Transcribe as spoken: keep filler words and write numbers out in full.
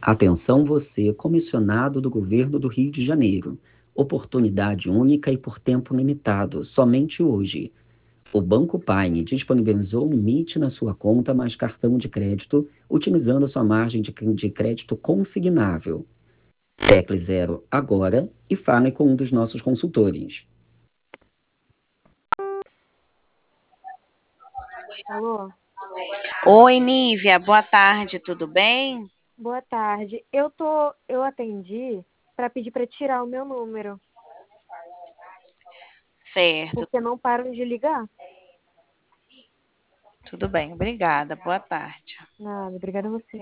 Atenção você, comissionado do Governo do Rio de Janeiro. Oportunidade única e por tempo limitado, somente hoje. O Banco Paine disponibilizou um limite na sua conta mais cartão de crédito, utilizando sua margem de de crédito consignável. Tecle zero agora e fale com um dos nossos consultores. Alô? Oi, Nívia, boa tarde, tudo bem? Boa tarde. Eu tô, eu atendi para pedir para tirar o meu número, Certo, porque não param de ligar. tudo bem, obrigada, boa tarde. Nada, obrigada a você.